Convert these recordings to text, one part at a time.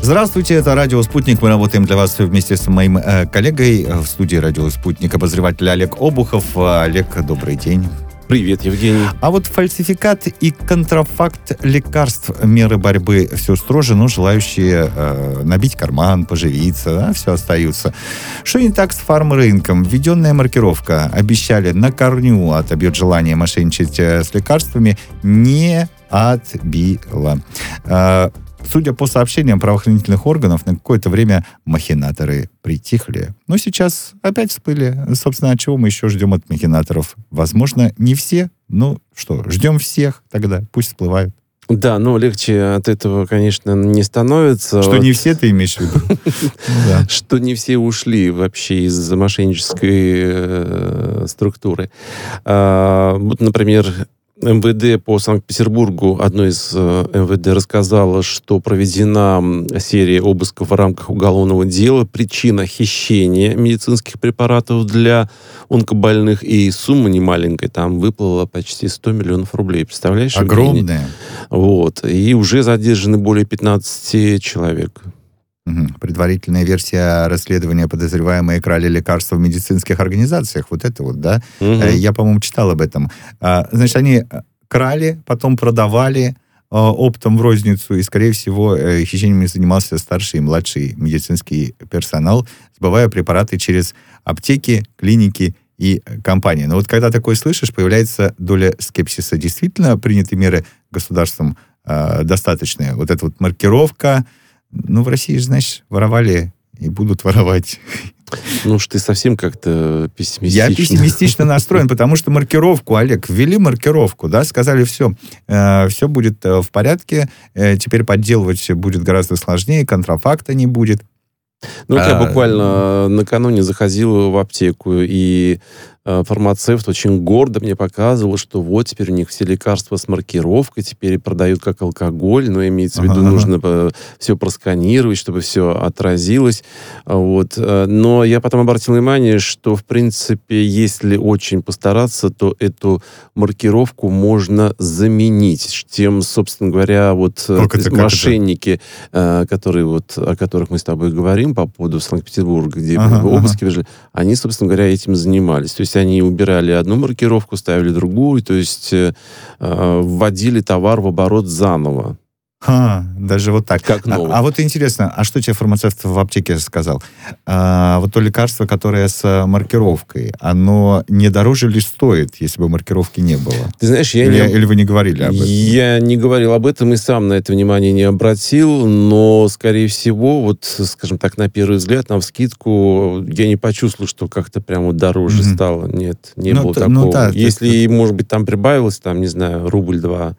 Здравствуйте, это «Радио Спутник». Мы работаем для вас вместе с моим коллегой в студии «Радио Спутник», обозреватель Олег Обухов. Олег, добрый день. Привет, Евгений. А вот фальсификат и контрафакт лекарств, меры борьбы все строже, но желающие набить карман, поживиться, все остаются. Что не так с фармрынком? Введенная маркировка, обещали, на корню отобьет желание мошенничать с лекарствами, не отбила. Судя по сообщениям правоохранительных органов, на какое-то время махинаторы притихли. Но сейчас опять всплыли. Собственно, от чего мы еще ждем от махинаторов? Возможно, не все. Ну что, ждем всех тогда. Пусть всплывают. Да, но легче от этого, конечно, не становится. Что не все, ты имеешь в виду? Что не все ушли вообще из мошеннической структуры. Вот, например, МВД по Санкт-Петербургу, одно из МВД рассказало, что проведена серия обысков в рамках уголовного дела. Причина хищения медицинских препаратов для онкобольных, и сумма немаленькая, там выплыла почти 100 миллионов рублей. Представляешь? Огромная. Вот. И уже задержаны более 15 человек. Предварительная версия расследования: подозреваемые крали лекарства в медицинских организациях. Вот это вот, да? Я, по-моему, читал об этом. Значит, они крали, потом продавали оптом в розницу, и, скорее всего, хищениями занимался старший и младший медицинский персонал, сбывая препараты через аптеки, клиники и компании. Но вот когда такое слышишь, появляется доля скепсиса. Действительно, приняты меры государством достаточные? Вот эта вот маркировка. Ну, в России же, знаешь, воровали и будут воровать. Ну уж ты совсем как-то пессимистичен. Я пессимистично настроен, потому что маркировку, Олег, ввели маркировку, да, сказали, все будет в порядке, теперь подделывать будет гораздо сложнее, контрафакта не будет. Ну, я буквально накануне заходил в аптеку, и фармацевт очень гордо мне показывал, что вот теперь у них все лекарства с маркировкой, теперь продают как алкоголь, но имеется в виду, нужно все просканировать, чтобы все отразилось. Вот. Но я потом обратил внимание, что, в принципе, если очень постараться, то эту маркировку можно заменить. Тем, собственно говоря, вот мошенники, которые вот, о которых мы с тобой говорим по поводу Санкт-Петербурга, где обыски вышли, они, собственно говоря, этим занимались. То есть они убирали одну маркировку, ставили другую, то есть вводили товар в оборот заново. Даже вот так. Как новый. А вот интересно, а что тебе фармацевт в аптеке сказал? Вот то лекарство, которое с маркировкой, оно не дороже ли стоит, если бы маркировки не было? Ты знаешь, или вы не говорили об этом? Я не говорил об этом и сам на это внимание не обратил, но, скорее всего, вот, скажем так, на первый взгляд, навскидку, я не почувствовал, что как-то прямо дороже стало. Нет, не было такого. Если, может быть, там прибавилось, там, не знаю, рубль-два,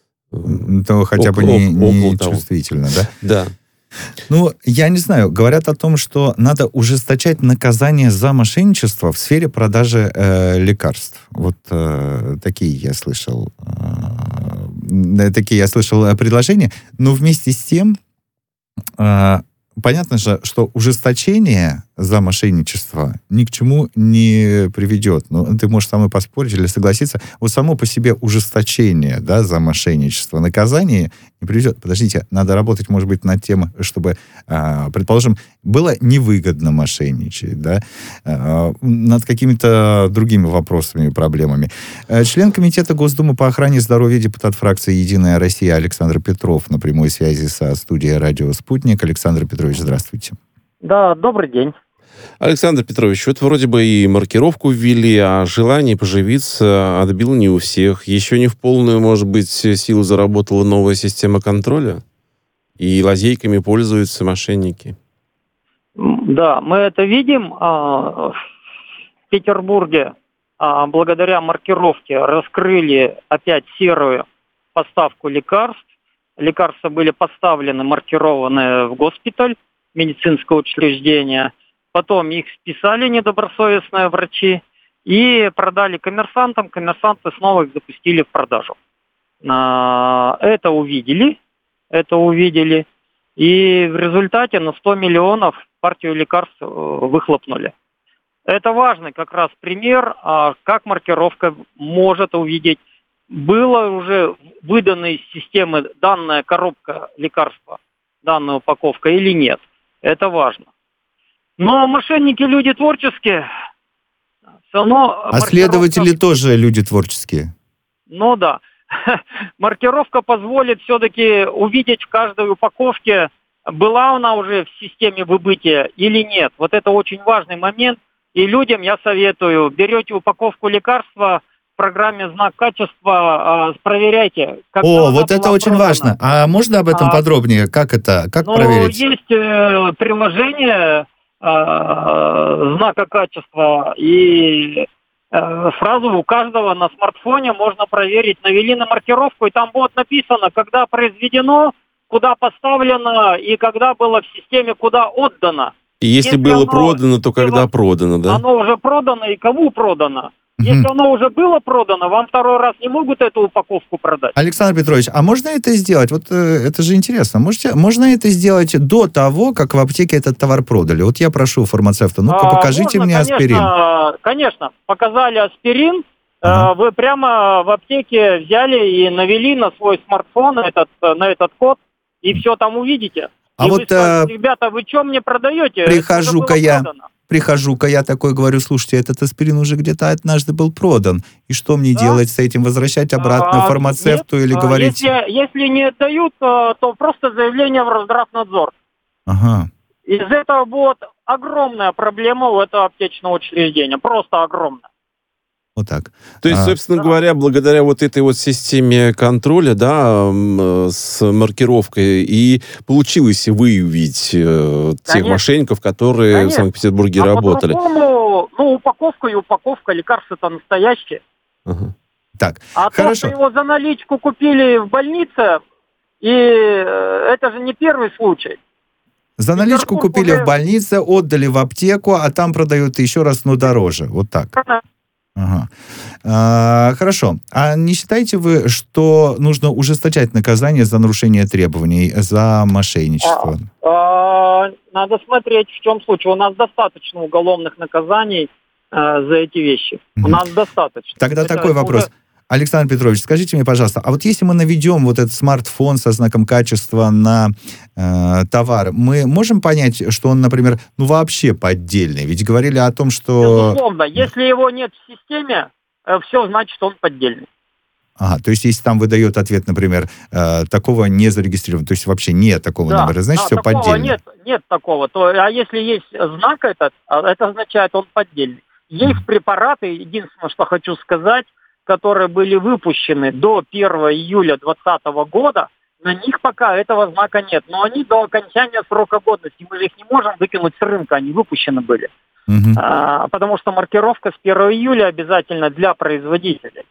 то хотя бы не чувствительно, да? Да. Ну, я не знаю. Говорят о том, что надо ужесточать наказание за мошенничество в сфере продажи лекарств. Вот такие я слышал предложения. Но вместе с тем, понятно же, что ужесточение за мошенничество ни к чему не приведет. Ну, ты можешь со мной поспорить или согласиться. Вот само по себе ужесточение, да, за мошенничество, наказание не приведет. Подождите, надо работать, может быть, над тем, чтобы, предположим, было невыгодно мошенничать, да, над какими-то другими вопросами и проблемами. Член Комитета Госдумы по охране здоровья, депутат фракции «Единая Россия» Александр Петров на прямой связи со студией «Радио Спутник». Александр Петрович, здравствуйте. Да, добрый день. Александр Петрович, вот вроде бы и маркировку ввели, а желание поживиться отбил не у всех. Еще не в полную, может быть, силу заработала новая система контроля? И лазейками пользуются мошенники. Да, мы это видим. В Петербурге благодаря маркировке раскрыли опять серую поставку лекарств. Лекарства были поставлены, маркированные в госпиталь, медицинское учреждение. Потом их списали недобросовестные врачи и продали коммерсантам. Коммерсанты снова их запустили в продажу. Это увидели. И в результате на 100 миллионов партию лекарств выхлопнули. Это важный как раз пример, как маркировка может увидеть. Было уже выдано из системы данная коробка лекарства данная упаковка или нет. Это важно. Но мошенники люди творческие. Все равно А следователи тоже люди творческие. Ну да. Маркировка позволит все-таки увидеть в каждой упаковке, была она уже в системе выбытия или нет. Вот это очень важный момент. И людям я советую, берете упаковку лекарства, в программе «Знак качества» проверяйте. О, вот это очень важно. А можно об этом подробнее? Как это? Как проверить? Есть приложение знака качества, и сразу у каждого на смартфоне можно проверить, навели на маркировку, и там будет написано, когда произведено, куда поставлено и когда было в системе, куда отдано. И если было продано, то когда продано, да? Оно уже продано и кому продано. Если оно уже было продано, вам второй раз не могут эту упаковку продать. Александр Петрович, а можно это сделать? Вот это же интересно. Можно это сделать до того, как в аптеке этот товар продали? Вот я прошу фармацевта, ну-ка покажите мне аспирин. Конечно, показали аспирин. Вы прямо в аптеке взяли и навели на свой смартфон на этот код, и все там увидите. А и вот, вы скажете, ребята, вы что мне продаете? Прихожу-ка я такой, говорю, слушайте, этот аспирин уже где-то однажды был продан. И что мне делать с этим? Возвращать обратно фармацевту или говорить? Если не отдают, то просто заявление в Росздравнадзор. Ага. Из этого будет огромная проблема у этого аптечного учреждения. Просто огромная. Вот так. То есть, собственно говоря, благодаря вот этой вот системе контроля, да, с маркировкой, и получилось выявить тех мошенников, которые в Санкт-Петербурге работали. По-другому, упаковка и упаковка, лекарства-то настоящие. Так, хорошо. То, что его за наличку купили в больнице, и это же не первый случай. За наличку купили в больнице, отдали в аптеку, а там продают еще раз, но дороже. Вот так. Ага. Хорошо. А не считаете вы, что нужно ужесточать наказание за нарушение требований, за мошенничество? Надо смотреть, в чем случай. У нас достаточно уголовных наказаний за эти вещи. У нас достаточно. Тогда такой вопрос. Александр Петрович, скажите мне, пожалуйста, а вот если мы наведем вот этот смартфон со знаком качества на товар, мы можем понять, что он, например, вообще поддельный? Ведь говорили о том, что... Безусловно, если его нет в системе, все значит, он поддельный. Ага, то есть если там выдает ответ, например, такого не зарегистрировано, то есть вообще нет такого номера, значит, все поддельно. Нет такого. А если есть знак этот, это означает, он поддельный. Есть препараты, единственное, что хочу сказать, которые были выпущены до 1 июля 2020 года, на них пока этого знака нет. Но они до окончания срока годности. Мы же их не можем выкинуть с рынка, они выпущены были. Потому что маркировка с 1 июля обязательно для производителей.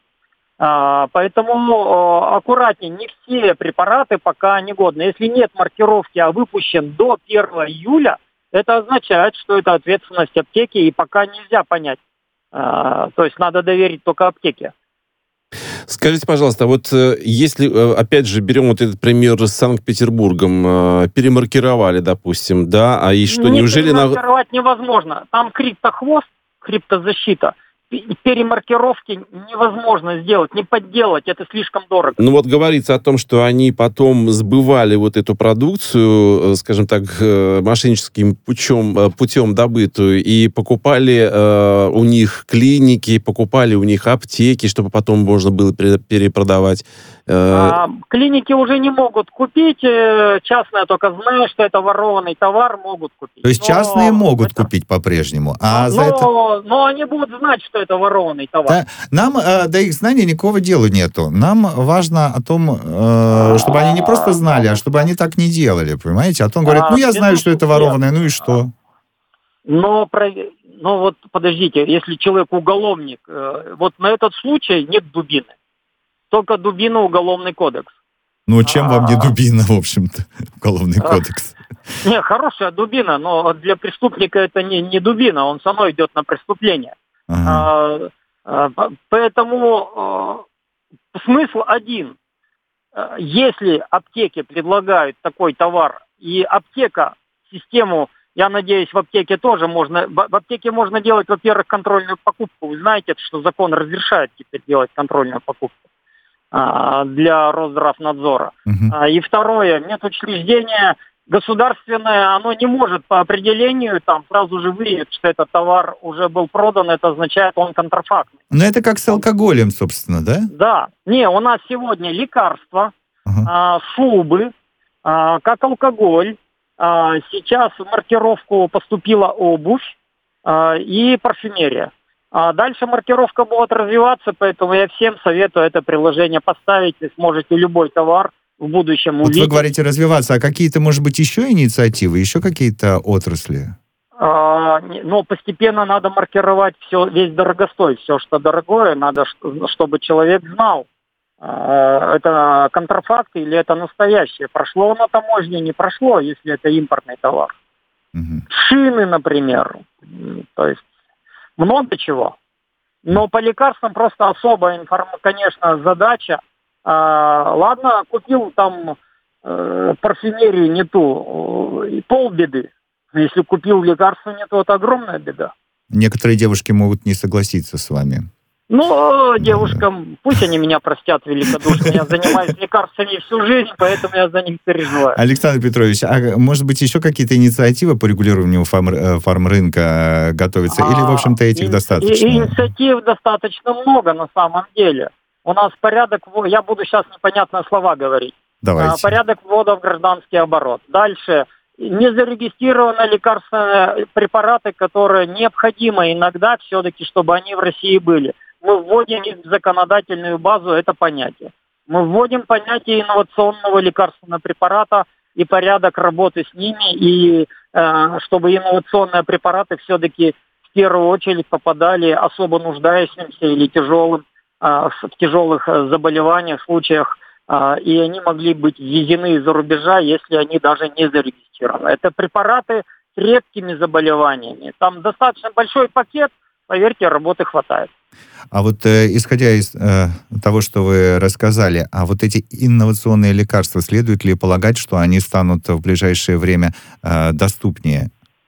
Поэтому аккуратнее, не все препараты пока негодны. Если нет маркировки, а выпущен до 1 июля, это означает, что это ответственность аптеки, и пока нельзя понять. То есть надо доверить только аптеке. Скажите, пожалуйста, вот если, опять же, берем вот этот пример с Санкт-Петербургом, перемаркировали, допустим, да, а и что, неужели... Перемаркировать невозможно. Там криптохвост, криптозащита. Перемаркировки невозможно сделать, не подделать, это слишком дорого. Ну вот говорится о том, что они потом сбывали вот эту продукцию, скажем так, мошенническим путем добытую, и покупали у них клиники, покупали у них аптеки, чтобы потом можно было перепродавать. Клиники уже не могут купить, частные только знают, что это ворованный товар, могут купить. То есть частные могут купить по-прежнему, но они будут знать, что это ворованный товар. Да, нам до их знания никакого дела нету. Нам важно о том, чтобы они не просто знали, а чтобы они так не делали, понимаете? А то он говорит, я знаю, что это ворованное, ну и что? Но вот подождите, если человек уголовник, вот на этот случай нет дубины. Только дубина уголовный кодекс. Ну, чем вам не дубина, в общем-то, уголовный кодекс? Не, хорошая дубина, но для преступника это не дубина, он сам идет на преступление. Поэтому смысл один. Если аптеки предлагают такой товар, и аптека систему, я надеюсь, в аптеке тоже можно... В аптеке можно делать, во-первых, контрольную покупку. Вы знаете, что закон разрешает теперь делать контрольную покупку для Росздравнадзора. И второе, медучреждения Государственное, оно не может по определению там сразу же выявить, что этот товар уже был продан, это означает, он контрафактный. Но это как с алкоголем, собственно, да? Да. Не, у нас сегодня лекарства, шубы, как алкоголь. Сейчас в маркировку поступила обувь и парфюмерия. Дальше маркировка будет развиваться, поэтому я всем советую это приложение поставить. Вы сможете любой товар в будущем увидеть. Вот вы говорите развиваться, а какие-то, может быть, еще инициативы, еще какие-то отрасли? Но постепенно надо маркировать все, весь дорогостой, все, что дорогое, надо, чтобы человек знал, это контрафакт или это настоящее. Прошло на таможне, не прошло, если это импортный товар. Шины, например. То есть много чего. Но по лекарствам просто особая, конечно, задача. Ладно, купил там парфюмерию не ту, и полбеды. Если купил лекарство не то, это огромная беда. Некоторые девушки могут не согласиться с вами. Ну, девушкам, пусть они меня простят великодушно. Я занимаюсь лекарствами всю жизнь, поэтому я за них переживаю. Александр Петрович, а может быть еще какие-то инициативы по регулированию фармрынка готовятся? Или, в общем-то, этих достаточно? Инициатив достаточно много на самом деле. У нас порядок, я буду сейчас непонятные слова говорить. Давайте. Порядок ввода в гражданский оборот. Дальше. Не зарегистрированы лекарственные препараты, которые необходимо иногда все-таки, чтобы они в России были. Мы вводим их в законодательную базу, это понятие. Мы вводим понятие инновационного лекарственного препарата и порядок работы с ними, и чтобы инновационные препараты все-таки в первую очередь попадали особо нуждающимся или в тяжелых заболеваниях, случаях, и они могли быть ввезены из-за рубежа, если они даже не зарегистрированы. Это препараты с редкими заболеваниями. Там достаточно большой пакет, поверьте, работы хватает. А вот исходя из того, что вы рассказали, а вот эти инновационные лекарства, следует ли полагать, что они станут в ближайшее время доступнее?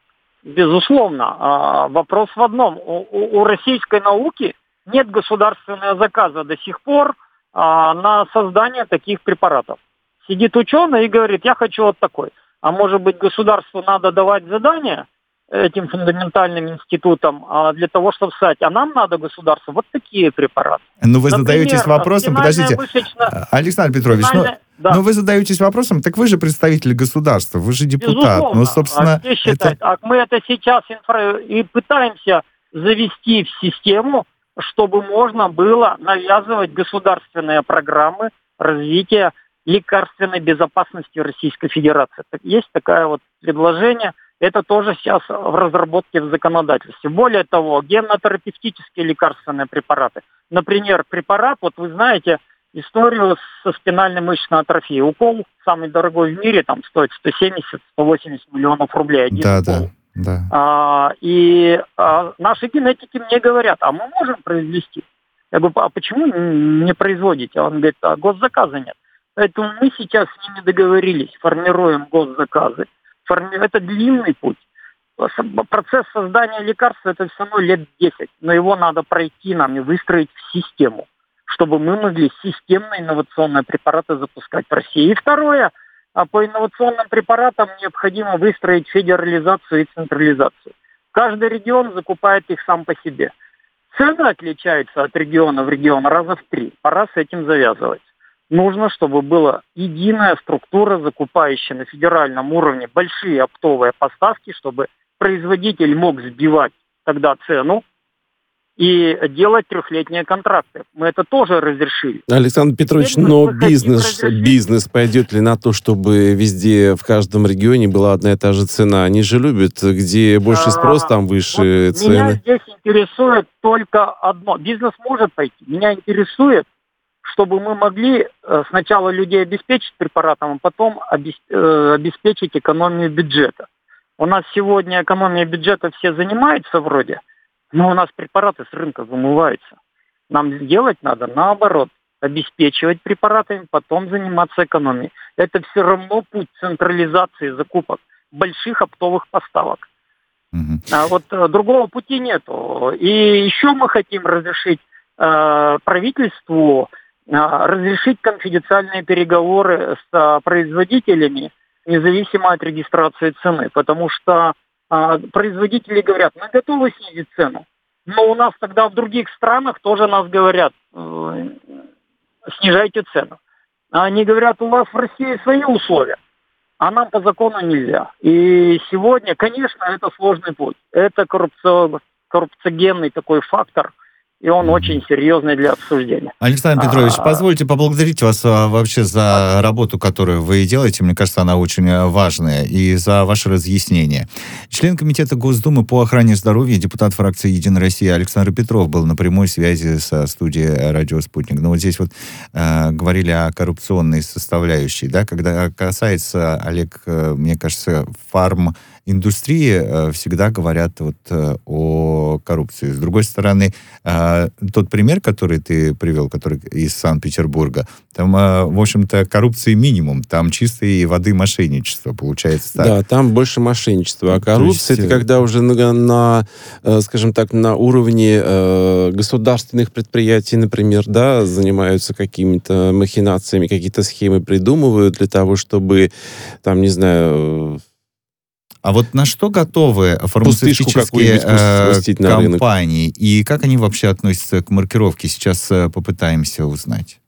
Безусловно. Вопрос в одном. У российской науки нет государственного заказа до сих пор на создание таких препаратов. Сидит ученый и говорит, я хочу вот такой. А может быть, государству надо давать задания этим фундаментальным институтам для того, чтобы сказать, а нам надо государству вот такие препараты. Ну, вы задаетесь вопросом, подождите, Александр Петрович, но вы задаетесь вопросом, так вы же представитель государства, вы же депутат. Безусловно. Ну, собственно, мы это сейчас и пытаемся завести в систему, чтобы можно было навязывать государственные программы развития лекарственной безопасности Российской Федерации. Есть такое вот предложение. Это тоже сейчас в разработке в законодательстве. Более того, геннотерапевтические лекарственные препараты. Например, препарат, вот вы знаете историю со спинальной мышечной атрофией. Укол самый дорогой в мире, там стоит 170-180 миллионов рублей. Да. И наши генетики мне говорят, а мы можем произвести? Я говорю, а почему не производите? Он говорит, а госзаказа нет. Поэтому мы сейчас с ними договорились, формируем госзаказы. Это длинный путь. Процесс создания лекарства, это все равно лет 10. Но его надо пройти нам и выстроить в систему, чтобы мы могли системно инновационные препараты запускать в России. И второе, по инновационным препаратам необходимо выстроить федерализацию и централизацию. Каждый регион закупает их сам по себе. Цены отличаются от региона в регион раза в 3. Пора с этим завязывать. Нужно, чтобы была единая структура, закупающая на федеральном уровне большие оптовые поставки, чтобы производитель мог сбивать тогда цену и делать 3-летние контракты. Мы это тоже разрешили. Александр Петрович, но бизнес пойдет ли на то, чтобы везде, в каждом регионе была одна и та же цена? Они же любят, где больше спрос, там выше цены. Меня здесь интересует только одно. Бизнес может пойти. Меня интересует, чтобы мы могли сначала людей обеспечить препаратом, а потом обеспечить экономию бюджета. У нас сегодня экономия бюджета все занимаются вроде, но у нас препараты с рынка вымываются. Нам делать надо наоборот. Обеспечивать препаратами, потом заниматься экономией. Это все равно путь централизации закупок, больших оптовых поставок. А вот другого пути нету. И еще мы хотим разрешить правительству разрешить конфиденциальные переговоры с производителями независимо от регистрации цены. Потому что производители говорят, мы готовы снизить цену. Но у нас тогда в других странах тоже нас говорят, снижайте цену. А они говорят, у вас в России свои условия, а нам по закону нельзя. И сегодня, конечно, это сложный путь. Это коррупциогенный такой фактор, и он очень серьезный для обсуждения. Александр Петрович, позвольте поблагодарить вас вообще за работу, которую вы делаете. Мне кажется, она очень важная, и за ваше разъяснение. Член Комитета Госдумы по охране здоровья, депутат фракции «Единая Россия» Александр Петров был на прямой связи со студией «Радио Спутник». Но вот здесь вот говорили о коррупционной составляющей. Да? Когда касается, Олег, мне кажется, фарм-индустрии, всегда говорят вот о коррупции. С другой стороны, тот пример, который ты привел, который из Санкт-Петербурга, там, в общем-то, коррупции минимум. Там чистой воды мошенничество, получается так. Да, там больше мошенничества. А коррупция, это когда уже скажем так, на уровне государственных предприятий, например, да, занимаются какими-то махинациями, какие-то схемы придумывают для того, чтобы, там, не знаю... А вот на что готовы фармацевтические компании? И как они вообще относятся к маркировке? Сейчас попытаемся узнать.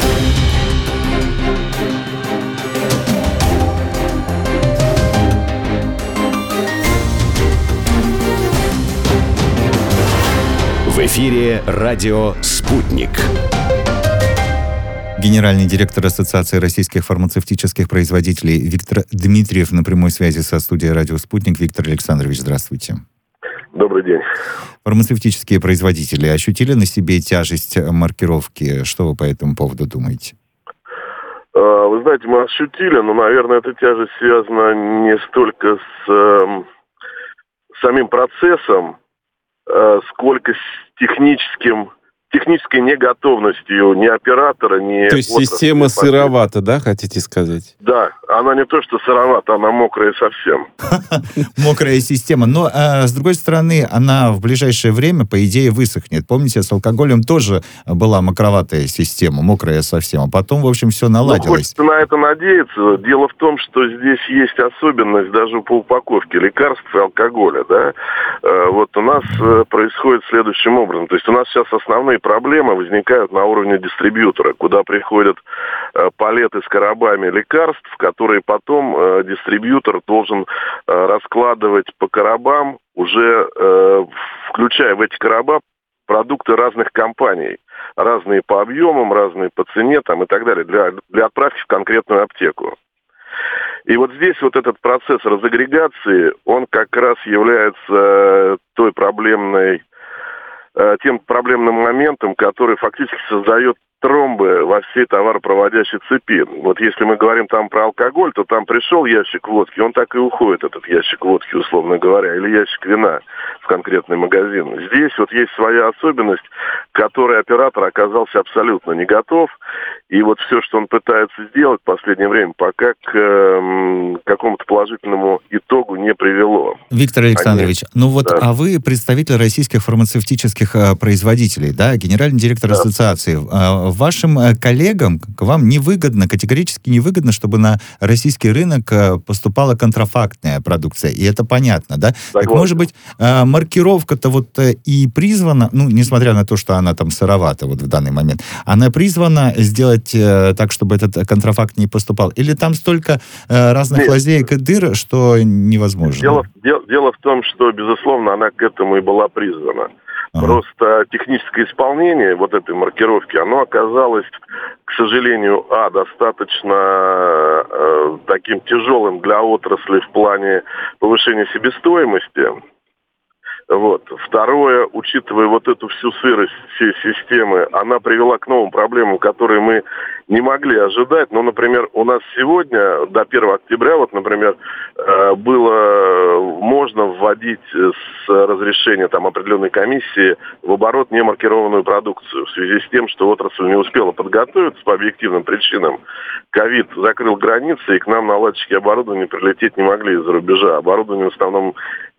В эфире радио «Спутник». Генеральный директор Ассоциации российских фармацевтических производителей Виктор Дмитриев на прямой связи со студией «Радио Спутник». Виктор Александрович, здравствуйте. Добрый день. Фармацевтические производители ощутили на себе тяжесть маркировки? Что вы по этому поводу думаете? Вы знаете, мы ощутили, но, наверное, эта тяжесть связана не столько с самим процессом, сколько с технической неготовностью ни оператора, ни... То есть система сыровата, да, хотите сказать? Да, она не то что сыровата, она мокрая совсем. Мокрая система. Но, с другой стороны, она в ближайшее время, по идее, высохнет. Помните, с алкоголем тоже была мокроватая система, мокрая совсем. А потом, в общем, все наладилось. Ну, хочется на это надеяться. Дело в том, что здесь есть особенность даже по упаковке лекарств и алкоголя, да. Вот у нас происходит следующим образом. То есть у нас сейчас основные проблемы возникают на уровне дистрибьютора, куда приходят палеты с коробами лекарств, которые потом дистрибьютор должен раскладывать по коробам, уже включая в эти короба продукты разных компаний. Разные по объемам, разные по цене там, и так далее, для отправки в конкретную аптеку. И вот здесь вот этот процесс разагрегации, он как раз является тем проблемным моментом, который фактически создает тромбы во всей товаропроводящей цепи. Вот если мы говорим там про алкоголь, то там пришел ящик водки, он так и уходит, этот ящик водки, условно говоря, или ящик вина в конкретный магазин. Здесь вот есть своя особенность, к которой оператор оказался абсолютно не готов. И вот все, что он пытается сделать в последнее время, пока к какому-то положительному итогу не привело. Виктор Александрович, да. А вы представитель российских фармацевтических производителей, да, генеральный директор ассоциации. Вашим коллегам, к вам невыгодно, категорически невыгодно, чтобы на российский рынок поступала контрафактная продукция. И это понятно, да? Так, может быть, маркировка-то вот и призвана, несмотря на то, что она там сыровата вот в данный момент, она призвана сделать так, чтобы этот контрафакт не поступал? Или там столько разных лазеек и дыр, что невозможно? Дело в том, что, безусловно, она к этому и была призвана. Просто техническое исполнение вот этой маркировки, оно оказалось, к сожалению, достаточно таким тяжелым для отрасли в плане повышения себестоимости. Вот. Второе, учитывая вот эту всю сырость всей системы, она привела к новым проблемам, которые мы не могли ожидать. Ну, например, у нас сегодня, до 1 октября, вот, например, можно вводить с разрешения там определенной комиссии в оборот немаркированную продукцию в связи с тем, что отрасль не успела подготовиться по объективным причинам. Ковид закрыл границы, и к нам наладчики оборудования прилететь не могли из-за рубежа. Оборудование в основном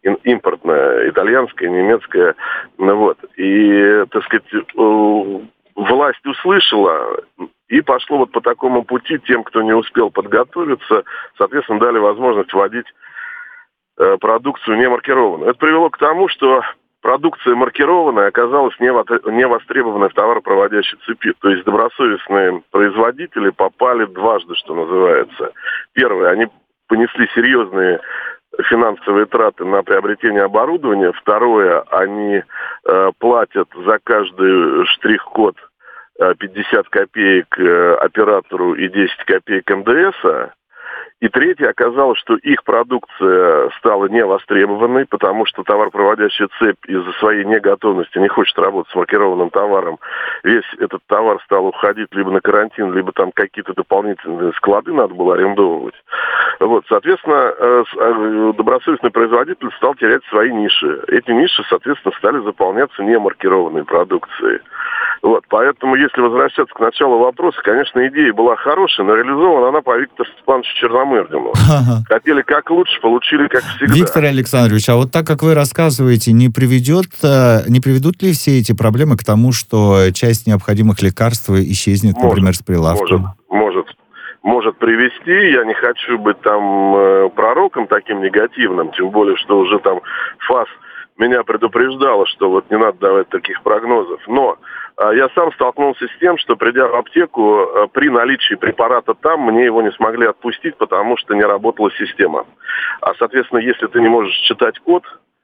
импортное, итальянское, немецкое. Вот. И, так сказать, власть услышала и пошло вот по такому пути. Тем, кто не успел подготовиться, соответственно, дали возможность вводить продукцию не маркированную. Это привело к тому, что продукция маркированная оказалась не востребованной в товаропроводящей цепи. То есть добросовестные производители попали дважды, что называется. Первое, они понесли серьезные финансовые траты на приобретение оборудования. Второе, они платят за каждый штрих-код 50 копеек оператору и 10 копеек НДС. И третье, оказалось, что их продукция стала невостребованной, потому что товаропроводящая цепь из-за своей неготовности не хочет работать с маркированным товаром. Весь этот товар стал уходить либо на карантин, либо там какие-то дополнительные склады надо было арендовывать. Вот, соответственно, добросовестный производитель стал терять свои ниши. Эти ниши, соответственно, стали заполняться немаркированной продукцией. Вот, поэтому, если возвращаться к началу вопроса, конечно, идея была хорошая, но реализована она по Виктору Степановичу Черномырдину. Хотели как лучше, получили как всегда. Виктор Александрович, а вот так, как вы рассказываете, не приведут ли все эти проблемы к тому, что часть необходимых лекарств исчезнет, например, с прилавка? Может привести. Я не хочу быть там пророком таким негативным, тем более, что уже там ФАС меня предупреждала, что вот не надо давать таких прогнозов. Но я сам столкнулся с тем, что, придя в аптеку, при наличии препарата там, мне его не смогли отпустить, потому что не работала система. А, соответственно, если ты не можешь читать код,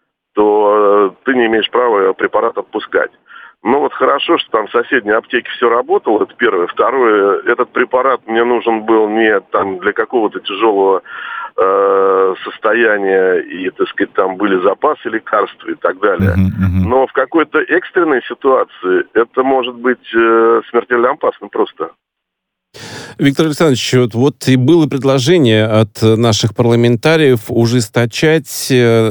то ты не имеешь права препарат отпускать. Ну вот хорошо, что там в соседней аптеке все работало, это первое. Второе, этот препарат мне нужен был не там для какого-то тяжелого состояния, и, так сказать, там были запасы лекарств и так далее. Но в какой-то экстренной ситуации это может быть смертельно опасно просто. Виктор Александрович, вот и было предложение от наших парламентариев ужесточать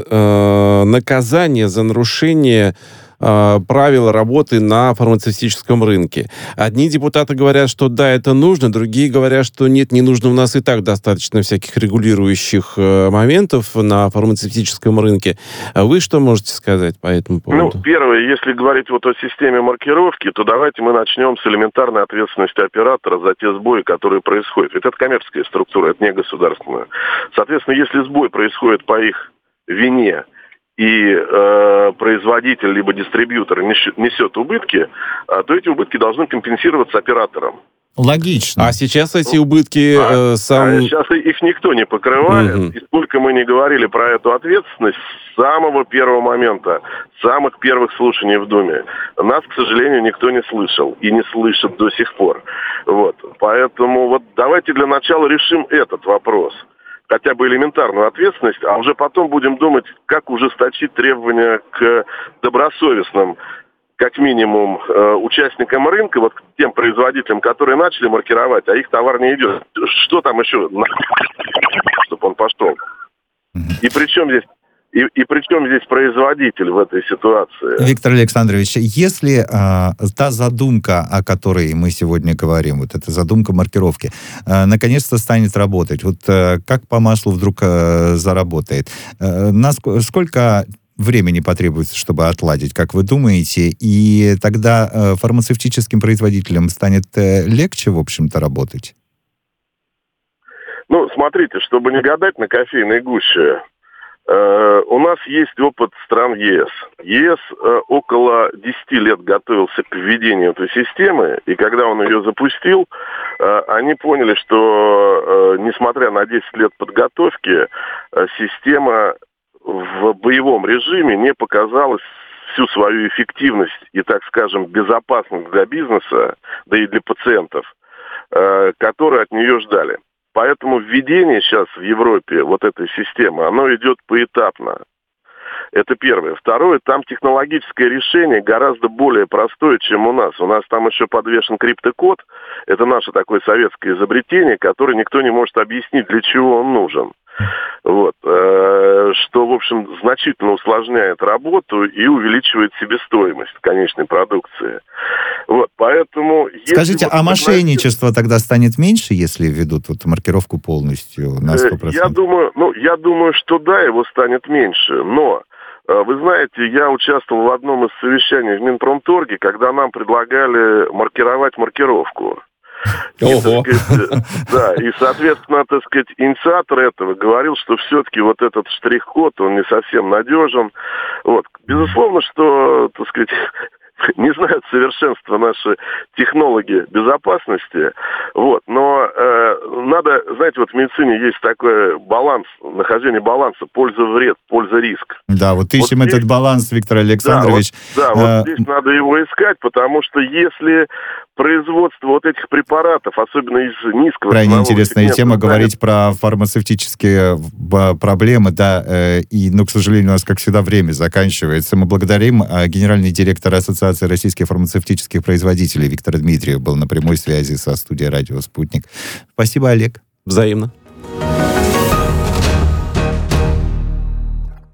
наказание за нарушение правила работы на фармацевтическом рынке. Одни депутаты говорят, что да, это нужно, другие говорят, что нет, не нужно, у нас и так достаточно всяких регулирующих моментов на фармацевтическом рынке. А вы что можете сказать по этому поводу? Ну, первое, если говорить вот о системе маркировки, то давайте мы начнем с элементарной ответственности оператора за те сбои, которые происходят. Ведь это коммерческая структура, это не государственная. Соответственно, если сбой происходит по их вине, и производитель либо дистрибьютор несет убытки, то эти убытки должны компенсироваться оператором. Логично. А сейчас эти убытки сейчас их никто не покрывает. И сколько мы не говорили про эту ответственность, с самого первого момента, с самых первых слушаний в Думе, нас, к сожалению, никто не слышал и не слышит до сих пор. Вот. Поэтому вот давайте для начала решим этот вопрос. Хотя бы элементарную ответственность, а уже потом будем думать, как ужесточить требования к добросовестным, как минимум, участникам рынка, вот к тем производителям, которые начали маркировать, а их товар не идет. Что там еще, чтобы он пошел? И при чем здесь производитель в этой ситуации? Виктор Александрович, если та задумка, о которой мы сегодня говорим, вот эта задумка маркировки, наконец-то станет работать, вот как по маслу вдруг заработает, сколько времени потребуется, чтобы отладить, как вы думаете, и тогда фармацевтическим производителям станет легче, в общем-то, работать? Ну, смотрите, чтобы не гадать на кофейной гуще, у нас есть опыт стран ЕС. ЕС около 10 лет готовился к введению этой системы, и когда он ее запустил, они поняли, что, несмотря на 10 лет подготовки, система в боевом режиме не показала всю свою эффективность и, так скажем, безопасность для бизнеса, да и для пациентов, которые от нее ждали. Поэтому введение сейчас в Европе вот этой системы, оно идет поэтапно. Это первое. Второе, там технологическое решение гораздо более простое, чем у нас. У нас там еще подвешен криптокод. Это наше такое советское изобретение, которое никто не может объяснить, для чего он нужен. Вот. Что, в общем, значительно усложняет работу и увеличивает себестоимость конечной продукции. Вот. Поэтому... Скажите, а мошенничество тогда станет меньше, если введут вот маркировку полностью на 100%? Я думаю, что да, его станет меньше, но Вы знаете, я участвовал в одном из совещаний в Минпромторге, когда нам предлагали маркировать маркировку. И, да, и, соответственно, так сказать, инициатор этого говорил, что все-таки вот этот штрих-код, он не совсем надежен. Вот. Безусловно, что, так сказать, не знают совершенства наши технологи безопасности, вот, но надо, знаете, вот в медицине есть такой баланс, нахождение баланса, польза-вред, польза-риск. Да, вот ищем вот этот баланс, Виктор Александрович. Вот здесь надо его искать, потому что если производство вот этих препаратов, особенно из низкого... Крайне интересная тема, говорить про фармацевтические проблемы, да, но, к сожалению, у нас, как всегда, время заканчивается. Мы благодарим генеральный директор Ассоциации российских фармацевтических производителей Виктор Дмитриев был на прямой связи со студией «Радио Спутник». Спасибо, Олег. Взаимно.